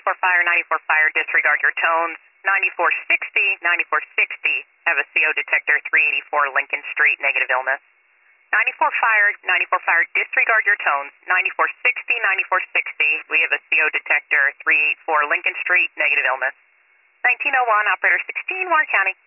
94 fire, 94 fire, disregard your tones. 9460, 9460, have a CO detector, 384 Lincoln Street, negative illness. 94 fire, disregard your tones. 9460, 9460, we have a CO detector, 384 Lincoln Street, negative illness. 1901, operator 16, Warren County.